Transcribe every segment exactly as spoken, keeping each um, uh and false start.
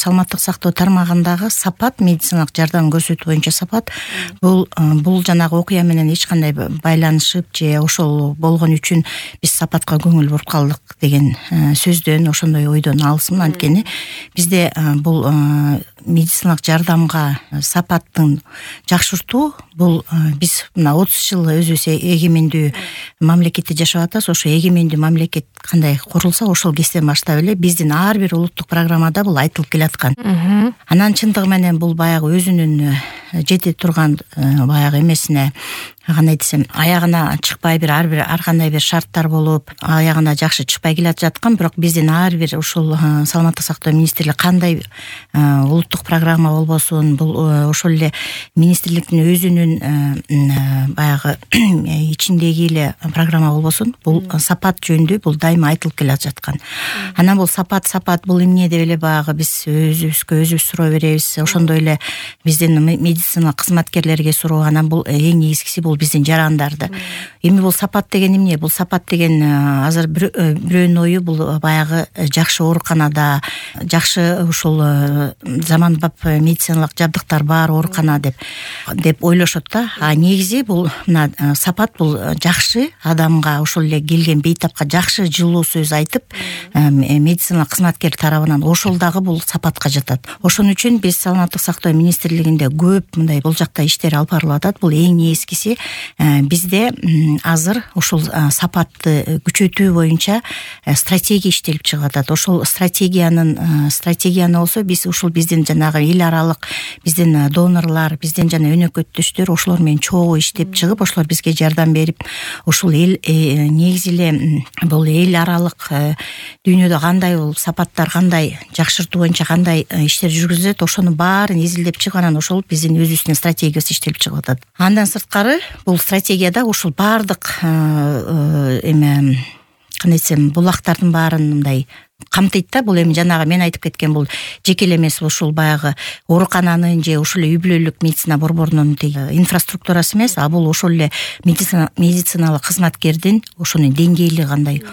саламаттык сактоо тармагындагы сапат, медициналык жардам көрсөтүү боюнча сапат бул бул жанагы окуя менен эч кандай байланышып же ошол болгон үчүн биз сапатка көңүл буруп калдык деген сөздөн, ошондой ойдон алысмын. Анткени бизде бул медициналык жардамга сапаттын жакшыртуу бул биз мына отуз жыл өзүбүз эгемендүү мамлекетте жашап атабыз. Ошо эгемендүү мамлекет кандай курулса ошол кезден баштап эле биздин ар бир улуттук программада бул айтылып келаткан. Анан чындыгы менен бул баягы өзүнүн жете турган баягы эмесине кандай десем, аягына чыкпай бир ар бир ар кандай бир шарттар болуп, аягына жакшы чыкпай келе жаткан, бирок биздин ар бир ушул саламаттык сактоо министрлиги кандай улуттук программа болбосун, бул ошол эле министрликтин өзүнүн баягы ичиндеги эле программа болбосун, бул сапат жөнүндө бул дайыма айтылып келе жаткан. Анан бул сапат сапат бул эмне деп эле баягы биз өзүбүзгө өзүбүз суроо беребиз. Ошондой эле биздин медицина кызматкерлерге суроо. Анан бул эң негизгиси бул биздин жарандарды. Эми бул сапат деген эмне? Бул сапат деген азыр бирөөнүн ою бул баягы жакшы ооруканада, жакшы ушул заманбап медициналык жабдыктар бар оорукана деп деп ойлошот да. А негизи бул мына сапат бул жакшы адамга, ошол эле келген бейтапка жакшы жылуу сөз айтып, медицина кызматкер тарабынан ошол дагы бул сапатка жатат. Ошон үчүн биз саламаттык сактоо министрлигинде көп мындай бул жакта иштер алып барылып атат. Бул эң негизгиси бизде азыр ушул сапатты күчөтүү боюнча стратегия иштелип чыгып атат. Ошол стратегиянын стратегияны болсо биз ушул биздин жанагы эл аралык биздин донорлар, биздин жана өнөкөттөштөр ошолор менен чогуу иштеп чыгып, ошолор бизге жардам берип, ушул эл негизи эле бул эл аралык дүйнөдө кандай бул сапаттар кандай жакшыртуу боюнча кандай иштер жүргүзүлөт, ошонун баарын изилдеп чыгып, анан ошол биздин өзүбүздүн стратегиябыз иштелип чыгып атат. Андан сырткары бул стратегияда ушул баардык эме кандай десем, булактардын баарын мындай камтыйт да. Бул эми жанагы мен айтып кеткен бул жеке эле эмес, ушул баягы оорукананын же ушул эле үй бүлөлүк медицина борборунун инфраструктурасы эмес, а бул ошол эле медицина медициналык кызматкердин ошонун деңгээли кандай,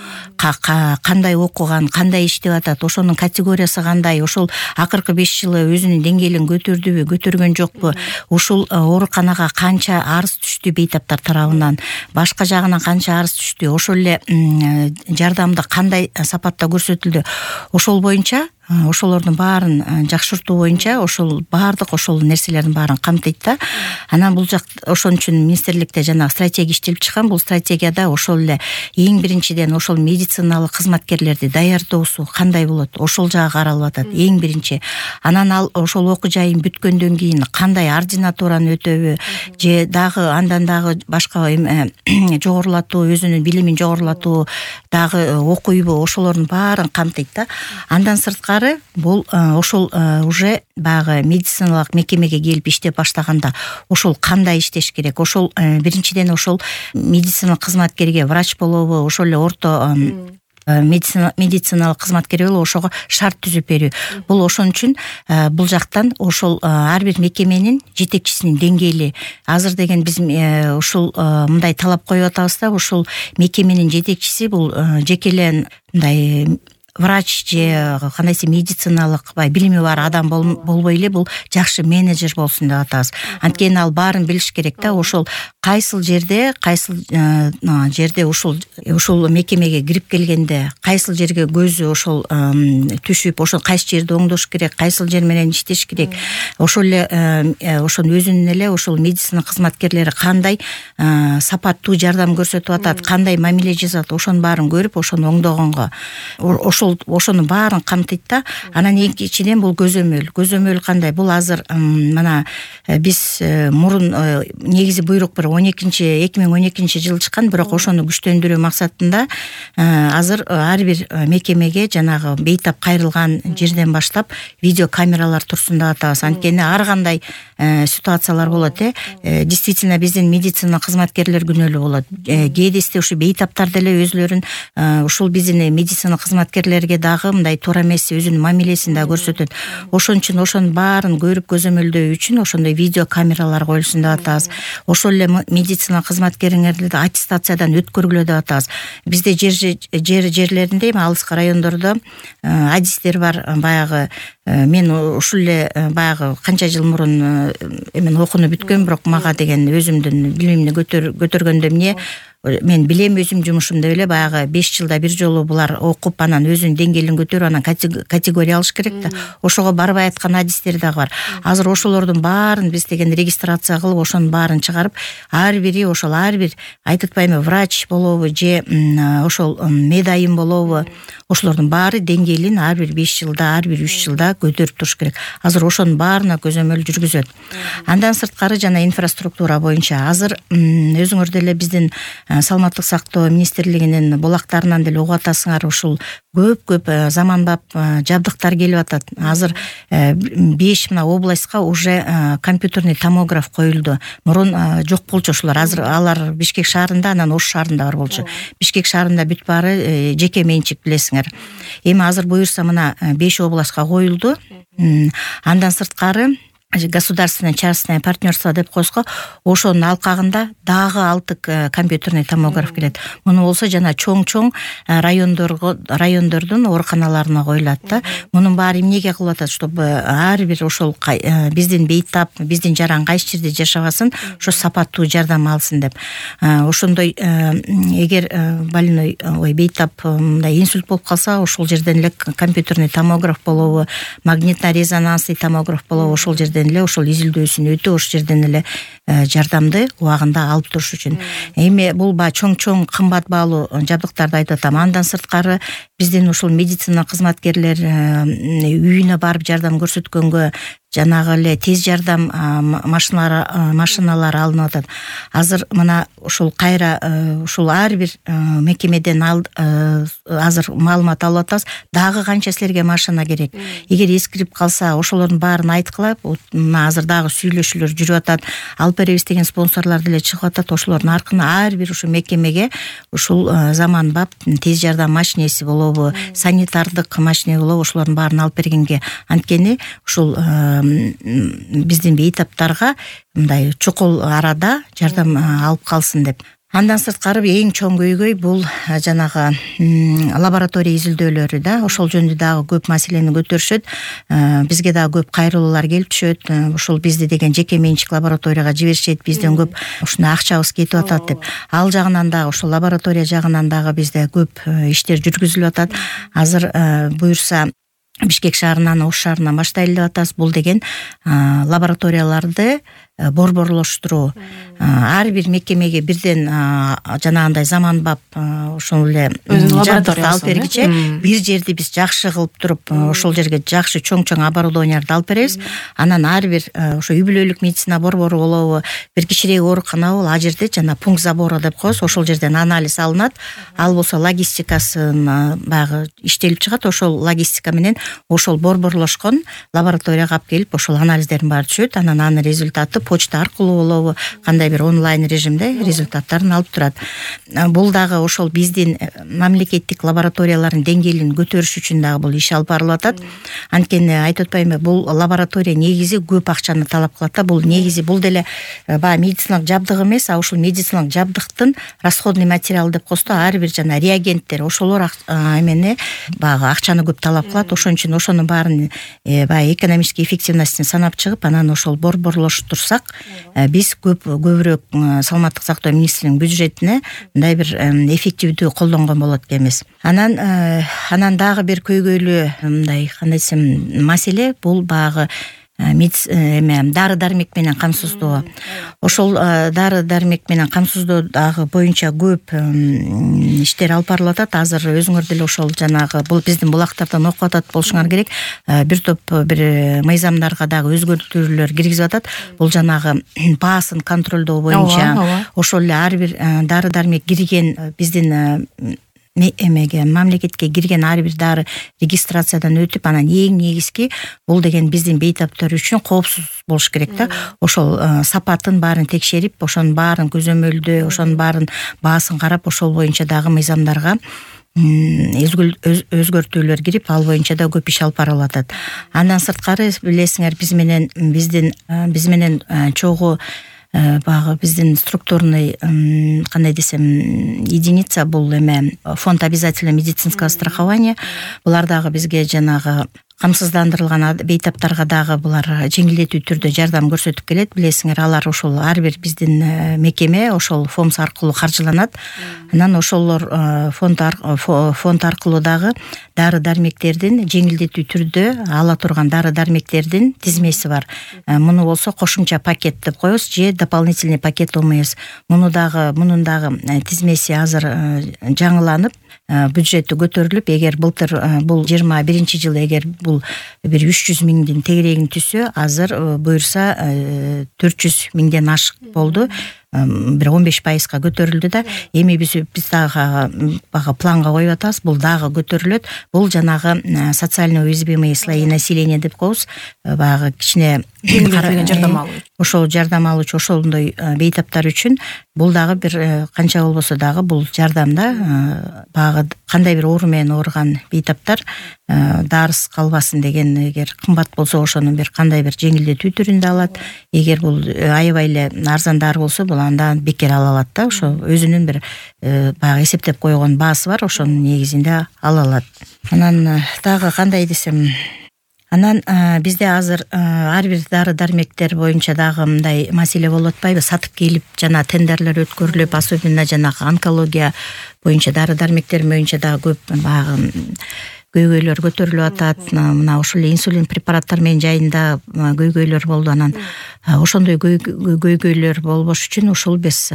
кандай окуган, кандай иштеп атат, ошонун категориясы кандай, ошол акыркы беш жылы өзүнүн деңгээлин көтөрдүбү, көтөргөн жокпу, ушул ооруканага канча арыз түштү бейтаптар тарабынан, башка жагынан канча арыз түштү, ошол эле жардамды кандай сапатта көрсөтүлдү, ошол боюнча ошолордун баарын жакшыртуу боюнча ошол баардык ошол нерселердин баарын камтыйт да. Анан бул жак ошон үчүн министрликте жана стратегия иштелип чыккан. Бул стратегияда ошол эле эң биринчиден ошол медициналык кызматкерлерди даярдоосу кандай болот, ошол жагы каралып атат эң биринчи. Анан ал ошол окуу жайын бүткөндөн кийин кандай ординатураны өтөбү же дагы андан дагы башка жогорулатуу, өзүнүн билимин жогорулатуу дагы окуйбу, ошолордун баарын камтыйт да. Андан сырткары бул ошол уже баягы медициналык мекемеге келип иштеп баштаганда ошол кандай иштеш керек, ошол биринчиден ошол медициналык кызматкерге врач болобу, ошол эле орто медицина медициналык кызматкер болобу, ошого шарт түзүп берүү. Бул ошон үчүн бул жактан ошол ар бир мекеменин жетекчисинин деңгээли азыр деген биз ушул мындай талап коюп атабыз да, ушул мекеменин жетекчиси бул жеке эле мындай врач же кандай десем медициналык бай билими бар адам болбой эле бул жакшы менеджер болсун деп атабыз. Анткени ал баарын билиш керек да, ошол кайсыл жерде, кайсыл жерде ушул ушул мекемеге кирип келгенде кайсыл жерге көзү ошол түшүп, ошол кайсы жерди оңдош керек, кайсыл жер менен иштеш керек, ошол эле ошонун өзүнүн эле ошол медицина кызматкерлери кандай сапаттуу жардам көрсөтүп атат, кандай мамиле жасат, ошонун баарын көрүп, ошону оңдогонго ошол ошонун баарын камтыйт да. Анан экинчиден бул көзөмөл. Көзөмөл кандай? Бул азыр мына биз мурун негизи буйрук бир он экинчи эки миң он экинчи жылы чыккан, бирок ошону күчтөндүрүү максатында азыр ар бир мекемеге жанагы бейтап кайрылган жерден баштап видео камералар турсун деп атабыз. Анткени ар кандай ситуациялар болот, э действительно биздин медицина кызматкерлер күнөөлүү болот. Кээдесте ушу бейтаптар деле өзлөрүн ушул биздин медицина кызматкерлери кызматкерлерге дагы мындай туура эмес өзүнүн мамилесин да көрсөтөт. Ошон үчүн ошонун баарын көрүп көзөмөлдөө үчүн ошондой видео камералар коюлсун деп атабыз. Ошол эле медицина кызматкерлерди аттестациядан өткөргүлө деп атабыз. Бизде жер жер жерлеринде алыскы райондордо адистер бар. Баягы мен ушул эле баягы канча жыл мурун эмен окууну бүткөм, бирок мага деген өзүмдүн билимимди көтөргөндө эмне мен билем өзүм жумушум деп эле баягы беш жылда бир жолу булар окуп анан өзүнүн деңгээлин көтөрүп анан категория алыш керек да. Ошого барбай аткан адистер дагы бар. Азыр ошолордун баарын биз деген регистрация кылып, ошонун баарын чыгарып, ар бири ошол ар бир айтып атпаймынбы, врач болобу же ошол медайым болобу, ошолордун баары деңгээлин ар бир беш жылда, ар бир үч жылда көтөрүп туруш керек. Азыр ошонун баарына көзөмөл жүргүзөт. Андан сырткары жана инфраструктура боюнча азыр өзүңөр деле биздин саламаттык сактоо министрлигинин булактарынан деле угуп атасыңар, ушул көп-көп заманбап жабдыктар келип атат. Азыр беш мына областка уже компьютерный томограф коюлду. Мурун жок болчу ошолор. Азыр алар Бишкек шаарында, анан Ош шаарында бар болчу. Бишкек шаарында бүт баары жеке менчик, билесиңер. Эми азыр буюрса мына беш областка коюлду. Андан сырткары государственное частное партнерство деп койско, ошонун алкагында дагы алты компьютерный томограф келет. Муну болсо жана чоң-чоң райондорго райондордун ооруканаларына коюлат да. Мунун баары эмнеге кылып атат, чтобы ар бир ошол биздин бейтап, биздин жаран кайсы жерде жашабасын, ошо сапаттуу жардам алсын деп. Ошондой эгер больной, ой, бейтап мындай инсульт болуп калса, ошол жерден эле компьютерный томограф болобу, магнитно-резонансный томограф болобу, ошол жерде эле ошол изилдөөсүн өтүп, ошол жерден эле жардамды убагында алып туруш үчүн. Эми бул ба чоң-чоң кымбат баалуу жабдыктарды айтып атам. Андан сырткары биздин ушул медицина кызматкерлер үйүнө барып жардам көрсөткөнгө жанагы эле тез жардам машиналары машиналары алынып атат. Азыр мына ушул кайра ушул ар бир мекемеден азыр маалымат алып атабыз. Дагы канча силерге машина керек? Эгер эскирип калса, ошолордун баарын айткылап, азыр дагы сүйлөшүүлөр жүрүп атат. Алып беребиз деген спонсорлор деле чыгып атат. Ошолордун аркында ар бир ушул мекемеге ушул заманбап тез жардам машинеси болобу, санитардык машине болобу, ошолордун баарын алып бергенге, анткени ушул биздин бейтаптарга мындай чукул арада жардам алып калсын деп. Андан сырткары эң чоң көйгөй бул жанагы лаборатория изилдөөлөрү да. Ошол жөнүндө дагы көп маселени көтөрүшөт. Бизге дагы көп кайрылуулар келип түшөт. Ушул бизди деген жеке менчик лабораторияга жиберишет, бизден көп ушуна акчабыз кетип атат деп. Ал жагынан дагы ошол лаборатория жагынан дагы бизде көп иштер жүргүзүлүп атат. Азыр буюрса Бишкек шаарынан, Ош шаарынан баштайлы деп атабыз. Бул деген лабораторияларды борборлоштуруу. Ар бир мекемеге бирден жанагындай заманбап ошол эле жабдык алып бергиче бир жерди биз жакшы кылып туруп, ошол жерге жакшы чоң-чоң оборудованияларды алып беребиз. Анан ар бир ошо үй бүлөлүк медицина борбору болобу, бир кичирээк оорукана болобу, а жерде жана пункт забора деп коебуз. Ошол жерден анализ алынат. Ал болсо логистикасын багы иштелип чыгат. Ошол логистика менен ошол борборлошкон лабораторияга алып келип, ошол анализдердин баары түшөт. Анан анын результаты почта аркылуу болобу, кандай бир онлайн режимде результаттарын алып турат. Бул дагы ошол биздин мамлекеттик лабораториялардын деңгээлин көтөрүш үчүн дагы бул иш алып барылып атат. Анткени айтып атпаймынбы, бул лаборатория негизи көп акчаны талап кылат да. Бул негизи бул деле баягы медициналык жабдык эмес, а ушул медициналык жабдыктын расходный материал деп койсо, ар бир жана реагенттер, ошолор эмени баягы акчаны көп талап кылат. Ошон үчүн ошонун баарын баягы экономический эффективностьтин санап чыгып, анан ошол борборлоштурсак, биз көп көбүрөөк саламаттык сактоо министрлигинин бюджетине мындай бир эффективдүү колдонгон болот экенбиз. Анан анан дагы бир көйгөйлүү мындай кандай десем маселе бул баягы дары дармек менен камсыздоо. Ошол дары дармек менен камсыздоо дагы боюнча көп иштер алып барылып атат. Азыр өзүңөр деле ошол жанагы бул биздин булактардан окуп атат болушуңар керек. Бир топ бир мыйзамдарга дагы өзгөртүүлөр киргизип атат. Бул жанагы баасын контролдоо боюнча ошол эле ар бир дары дармек кирген биздин эмеге мамлекетке кирген ар бир дары регистрациядан өтүп, анан эң негизги бул деген биздин бейтаптар үчүн коопсуз болуш керек да. Ошол сапатын баарын текшерип, ошонун баарын көзөмөлдөө, ошонун баарын баасын карап, ошол боюнча дагы мыйзамдарга өзгөртүүлөр кирип, ал боюнча да көп иш алып барылып атат. Андан сырткары билесиңер, биз менен биздин биз менен чогуу багы биздин структурный кандай десем единица бул эме фонд обязательного медицинского страхования. Булар дагы бизге жанагы камсыздандырылган бейтаптарга дагы булар жеңилдетүү түрдө жардам көрсөтүп келет. Билесиңер, алар ошол ар бир биздин мекеме ошол фонд аркылуу каржыланат. Анан ошолор фонд фонд аркылуу дагы дары дармектердин жеңилдетүү түрдө ала турган дары дармектердин тизмеси бар. Муну болсо кошумча пакет деп коебуз, же дополнительный пакет ОМС. Муну дагы мунун дагы тизмеси азыр жаңыланып, бюджети көтөрүлүп, эгер былтыр бул жыйырма биринчи жылы эгер бул бир үч жүз миңдин тегерегин түшсө, азыр буюрса төрт жүз миңден ашык болду. Бир он беш пайызга көтөрүлдү да. Эми биз биз дагы бага планга коюп атабыз, бул дагы көтөрүлөт. Бул жанагы социально уязвимые слои населения деп коебуз. Багы кичине жардам алуу. Ошол жардам алуучу ошондой бейтаптар үчүн бул дагы бир канча болбосо дагы бул жардамда багы кандай бир оору менен ооруган бейтаптар дарыс калбасын деген, эгер кымбат болсо ошонун бир кандай бир жеңилдетүү түрүндө алат. Эгер бул аябай эле арзан дары болсо, бул анда бекер ала алат да. Ошо өзүнүн бир баягы эсептеп койгон баасы бар, ошонун негизинде ала алат. Анан дагы кандай десем, анан бизде азыр ар бир дары дармектер боюнча дагы мындай маселе болуп атпайбы? Сатып келип жана тендерлер өткөрүлүп, особенно жанагы онкология боюнча дары дармектер боюнча дагы көп баягы көйгөйлөр көтөрүлүп атат. Мына ошол инсулин препараттар менен жайында көйгөйлөр болду. Анан ошондой көйгөйлөр болбош үчүн ошол биз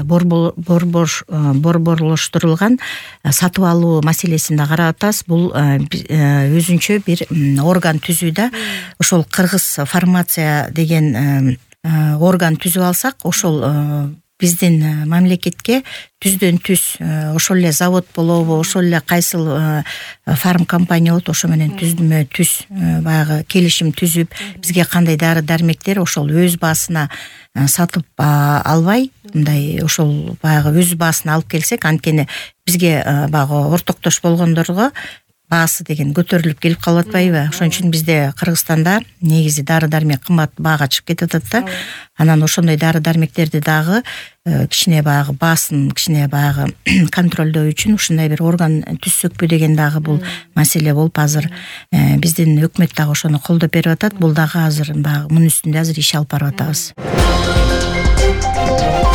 борборлоштурулган сатып алуу маселесин да карап атабыз. Бул өзүнчө бир орган түзүүдө, ошол Кыргыз фармация деген орган түзүп алсак, ошол биздин мамлекетке түздөн түз ошол эле завод болобу, ошол эле кайсыл фарм компания болот, ошо менен түзмө түз баягы келишим түзүп, бизге кандай дары дармектер ошол өз баасына сатып албай, мындай ошол баягы өз баасына алып келсек, анткени бизге баягы ортоктош болгондорго баасы деген көтөрүлүп келип калып атпайбы? Ошон үчүн бизде Кыргызстанда негизи дары дармек кымбат баага чыгып кетип атат да. Анан ошондой дары дармектерди дагы кичине баягы баасын кичине баягы контролдоо үчүн ушундай бир орган түзсөкпү деген дагы бул маселе болуп, азыр биздин өкмөт дагы ошону колдоп берип атат. Бул дагы азыр баягы мунун үстүндө азыр иш алып барып атабыз.